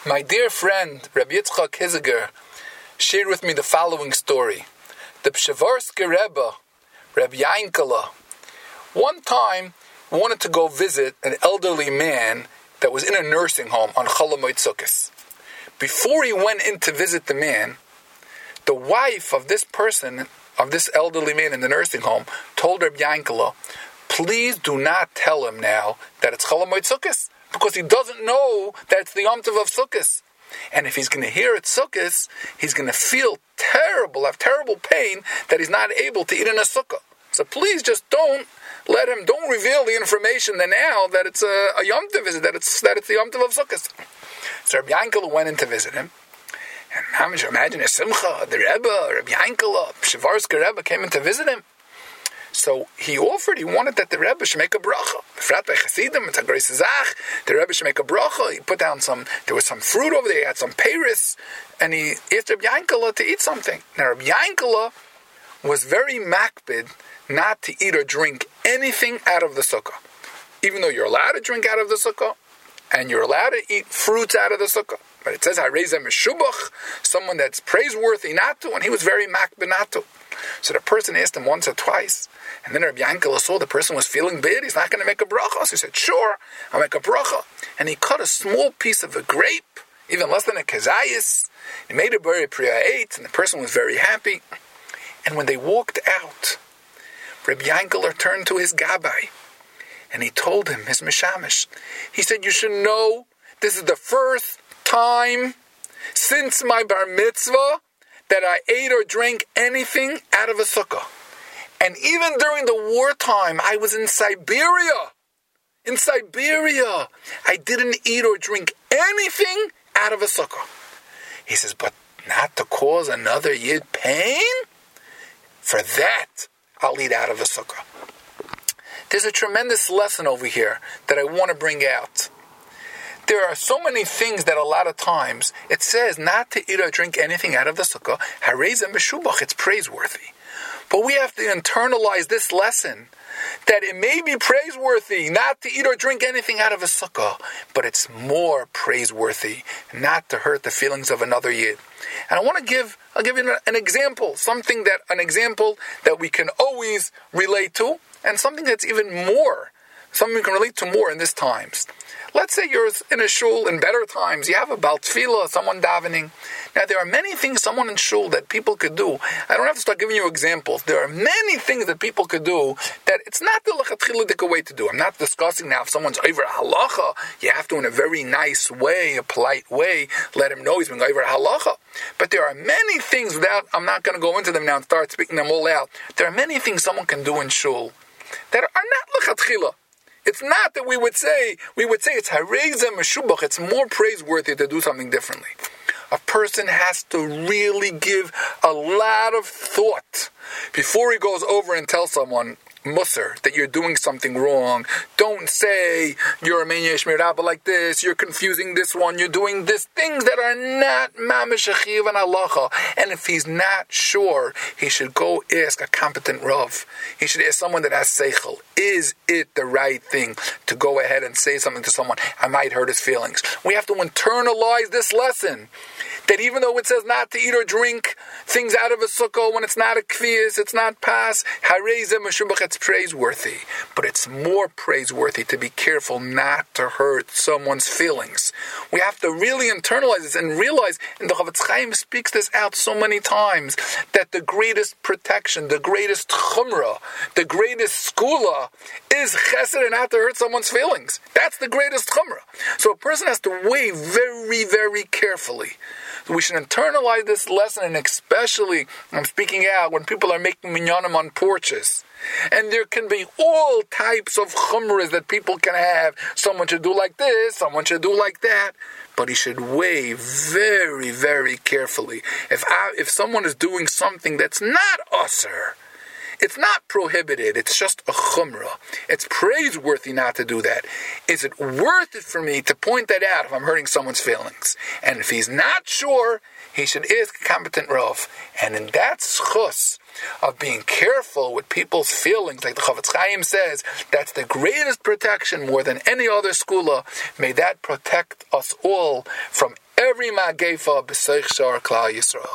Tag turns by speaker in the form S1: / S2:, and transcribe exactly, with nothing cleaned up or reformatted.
S1: My dear friend, Rabbi Yitzchak Hiziger, shared with me the following story. The Pshevarsker Rebbe, Rabbi Yankala, one time wanted to go visit an elderly man that was in a nursing home on Chol Hamoed Sukkos. Before he went in to visit the man, the wife of this person, of this elderly man in the nursing home, told Rabbi Yankala, please do not tell him now that it's Chol Hamoed Sukkos, because he doesn't know that it's the Yom Tov of Sukkos. And if he's going to hear it's Sukkos, he's going to feel terrible, have terrible pain that he's not able to eat in a sukkah. So please just don't let him, don't reveal the information that now that it's a, a Yom Tov visit, that it's that it's the Yom Tov of Sukkos. So Rabbi Yankala went in to visit him. And how much imagine a Simcha, the Rebbe, Rabbi Yankala, Pshevarsker Rebbe came in to visit him. So he offered, he wanted that the Rebbe should make a bracha. Frat by Chasidim, it's a great zach. The Rebbe should make a bracha. He put down some, there was some fruit over there, he had some peiris, and he asked Rabbi Yankala to eat something. Now Rabbi Yankala was very makbid not to eat or drink anything out of the sukkah. Even though you're allowed to drink out of the sukkah, and you're allowed to eat fruits out of the sukkah. But it says, Harezem Meshubach, someone that's praiseworthy not to, and he was very makbid not to. So the person asked him once or twice, and then Rabbi Yankala saw the person was feeling bad, he's not going to make a bracha. So he said, sure, I'll make a bracha. And he cut a small piece of a grape, even less than a kazayas. He made a very priya ate, and the person was very happy. And when they walked out, Rabbi Yankala turned to his gabbai, and he told him, his mishamish, he said, you should know, this is the first time since my bar mitzvah that I ate or drank anything out of a sukkah. And even during the wartime, I was in Siberia. In Siberia, I didn't eat or drink anything out of a sukkah. He says, but not to cause another yid pain? For that, I'll eat out of a sukkah. There's a tremendous lesson over here that I want to bring out. There are so many things that a lot of times it says not to eat or drink anything out of the sukkah. Harezem Meshubach, it's praiseworthy. But we have to internalize this lesson that it may be praiseworthy not to eat or drink anything out of a sukkah, but it's more praiseworthy not to hurt the feelings of another yid. And I want to give, I'll give you an example, something that, an example that we can always relate to, and something that's even more, something we can relate to more in these times. Let's say you're in a shul in better times. You have a bal tefillah, someone davening. Now, there are many things someone in shul that people could do. I don't have to start giving you examples. There are many things that people could do that it's not the lechatchiludik way to do. I'm not discussing now if someone's over halacha, you have to in a very nice way, a polite way, let him know he's been over halacha. But there are many things without, I'm not going to go into them now and start speaking them all out. There are many things someone can do in shul that are not lechatchilah. It's not that we would say, we would say it's harezem meshubach, it's more praiseworthy to do something differently. A person has to really give a lot of thought before he goes over and tells someone, Musar, that you're doing something wrong. Don't say you're a menya shmirabba like this, you're confusing this one, you're doing this, things that are not mamish achiv and halacha. And if he's not sure, he should go ask a competent rav. He should ask someone that has seichel. Is it the right thing to go ahead and say something to someone? I might hurt his feelings. We have to internalize this lesson. That even though it says not to eat or drink things out of a sukkah when it's not a kfiyas, it's not pas, harezem meshubach, it's praiseworthy. But it's more praiseworthy to be careful not to hurt someone's feelings. We have to really internalize this and realize, and the Chavetz Chaim speaks this out so many times, that the greatest protection, the greatest chumrah, the greatest skula is chesed and not to hurt someone's feelings. That's the greatest chumrah. So a person has to weigh very, very carefully. We should internalize this lesson, and especially, I'm speaking out, when people are making minyanim on porches. And there can be all types of chumras that people can have. Someone should do like this, someone should do like that. But he should weigh very, very carefully. If I, if someone is doing something that's not usher, It's not prohibited, it's just a chumrah. It's praiseworthy not to do that. Is it worth it for me to point that out if I'm hurting someone's feelings? And if he's not sure, he should ask a competent Rav. And in that schus of being careful with people's feelings, like the Chavetz Chaim says, that's the greatest protection more than any other skula. May that protect us all from every magefa b'seich shar Klal Yisrael.